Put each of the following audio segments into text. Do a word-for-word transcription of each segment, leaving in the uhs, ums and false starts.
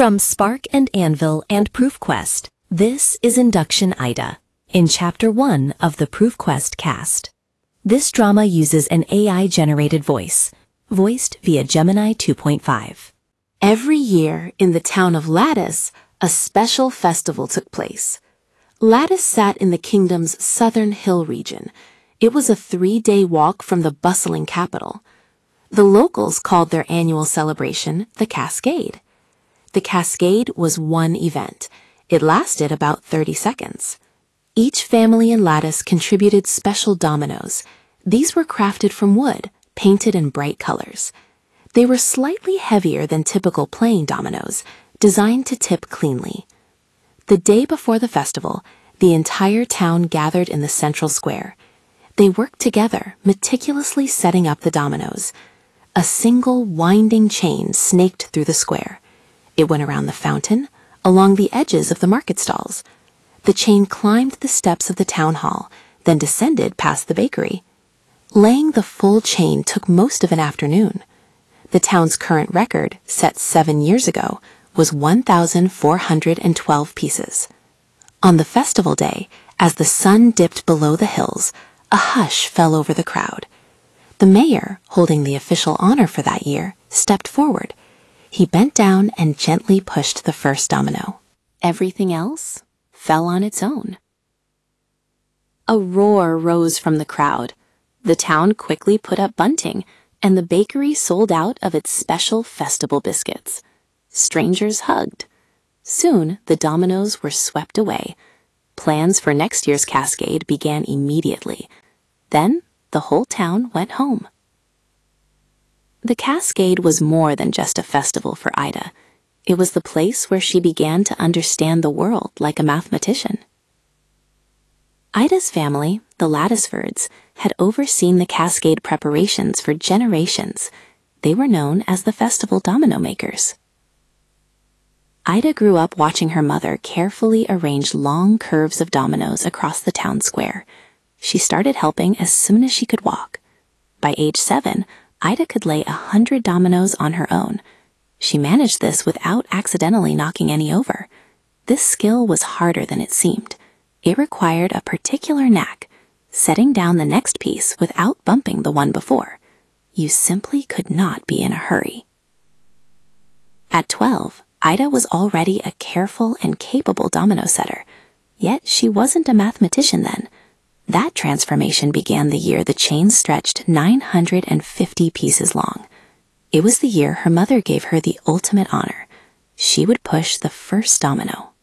From Spark and Anvil and ProofQuest, this is Induction Ida, in Chapter one of the ProofQuest cast. This drama uses an A I-generated voice, voiced via Gemini two point five. Every year in the town of Lattice, a special festival took place. Lattice sat in the kingdom's southern hill region. It was a three-day walk from the bustling capital. The locals called their annual celebration the Cascade. The Cascade was one event. It lasted about thirty seconds. Each family in Lattice contributed special dominoes. These were crafted from wood, painted in bright colors. They were slightly heavier than typical plain dominoes, designed to tip cleanly. The day before the festival, the entire town gathered in the central square. They worked together, meticulously setting up the dominoes. A single winding chain snaked through the square. It went around the fountain, along the edges of the market stalls. The chain climbed the steps of the town hall, then descended past the bakery. Laying the full chain took most of an afternoon. The town's current record, set seven years ago, was one thousand four hundred twelve pieces. On the festival day, as the sun dipped below the hills, a hush fell over the crowd. The mayor, holding the official honor for that year, stepped forward. He bent down and gently pushed the first domino. Everything else fell on its own. A roar rose from the crowd. The town quickly put up bunting, and the bakery sold out of its special festival biscuits. Strangers hugged. Soon, the dominoes were swept away. Plans for next year's Cascade began immediately. Then, the whole town went home. The Cascade was more than just a festival for Ida. It was the place where she began to understand the world like a mathematician. Ida's family, the Latticefords, had overseen the Cascade preparations for generations. They were known as the festival domino makers. Ida grew up watching her mother carefully arrange long curves of dominoes across the town square. She started helping as soon as she could walk. By age seven, Ida could lay a hundred dominoes on her own. She managed this without accidentally knocking any over. This skill was harder than it seemed. It required a particular knack, setting down the next piece without bumping the one before. You simply could not be in a hurry. At twelve, Ida was already a careful and capable domino setter. Yet she wasn't a mathematician then. That transformation began the year the chain stretched nine hundred fifty pieces long. It was the year her mother gave her the ultimate honor. She would push the first domino.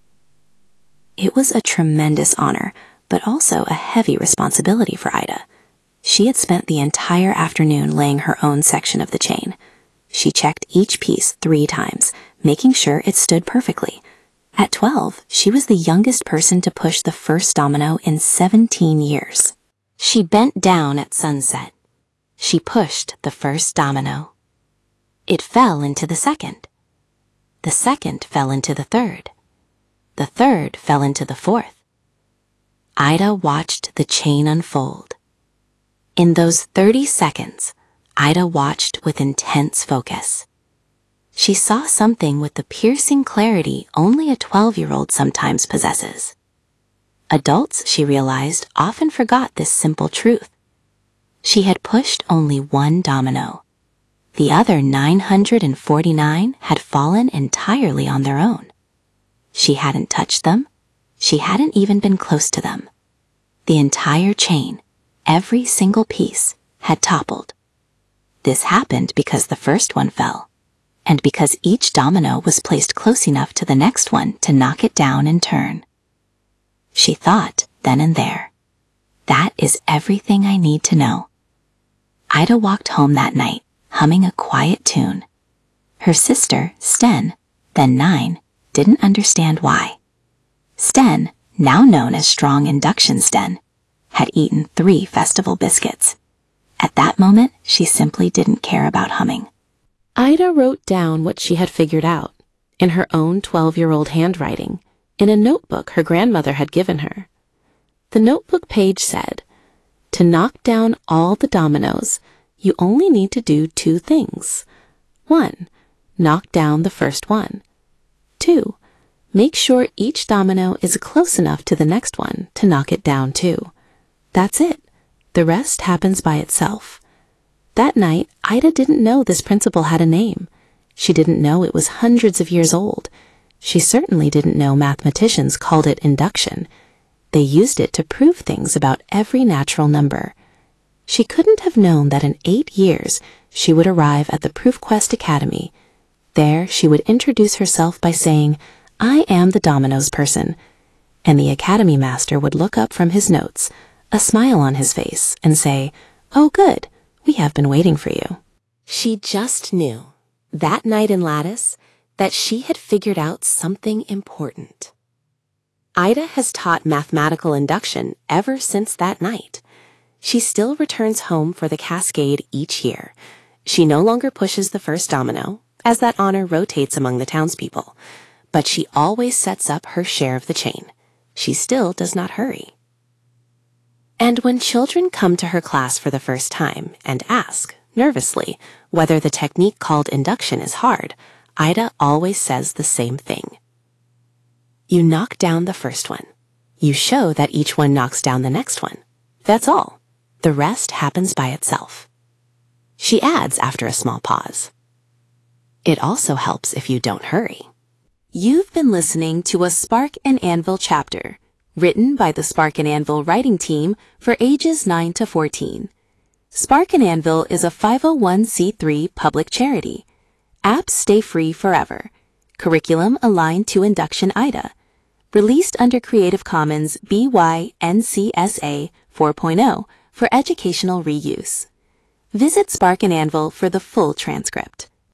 It was a tremendous honor, but also a heavy responsibility for Ida. She had spent the entire afternoon laying her own section of the chain. She checked each piece three times, making sure it stood perfectly. At twelve, she was the youngest person to push the first domino in seventeen years. She bent down at sunset. She pushed the first domino. It fell into the second. The second fell into the third. The third fell into the fourth. Ida watched the chain unfold. In those thirty seconds, Ida watched with intense focus. She saw something with the piercing clarity only a twelve-year-old sometimes possesses. Adults, she realized, often forgot this simple truth. She had pushed only one domino. The other nine hundred forty-nine had fallen entirely on their own. She hadn't touched them. She hadn't even been close to them. The entire chain, every single piece, had toppled. This happened because the first one fell, and because each domino was placed close enough to the next one to knock it down in turn. She thought then and there, that is everything I need to know. Ida walked home that night, humming a quiet tune. Her sister, Sten, then nine, didn't understand why. Sten, now known as Strong Induction Sten, had eaten three festival biscuits. At that moment, she simply didn't care about humming. Ida wrote down what she had figured out, in her own twelve-year-old handwriting, in a notebook her grandmother had given her. The notebook page said, "To knock down all the dominoes, you only need to do two things. One, knock down the first one. Make sure each domino is close enough to the next one to knock it down too. That's it. The rest happens by itself. That night, Ida didn't know this principle had a name. She didn't know it was hundreds of years old. She certainly didn't know mathematicians called it induction. They used it to prove things about every natural number. She couldn't have known that in eight years she would arrive at the ProofQuest Academy. There she would introduce herself by saying, "I am the dominoes person," and the Academy master would look up from his notes, a smile on his face, and say, "Oh good, we have been waiting for you." She just knew, that night in Lattice, that she had figured out something important. Ida has taught mathematical induction ever since that night. She still returns home for the cascade each year. She no longer pushes the first domino, as that honor rotates among the townspeople, but she always sets up her share of the chain. She still does not hurry. And when children come to her class for the first time and ask, nervously, whether the technique called induction is hard, Ida always says the same thing. You knock down the first one. You show that each one knocks down the next one. That's all. The rest happens by itself. She adds after a small pause. It also helps if you don't hurry. You've been listening to a Spark and Anvil chapter, written by the Spark and Anvil writing team for ages nine to fourteen. Spark and Anvil is a five oh one c three public charity. Apps stay free forever. Curriculum aligned to Induction Ida. Released under Creative Commons B Y N C S A four point oh for educational reuse. Visit Spark and Anvil for the full transcript.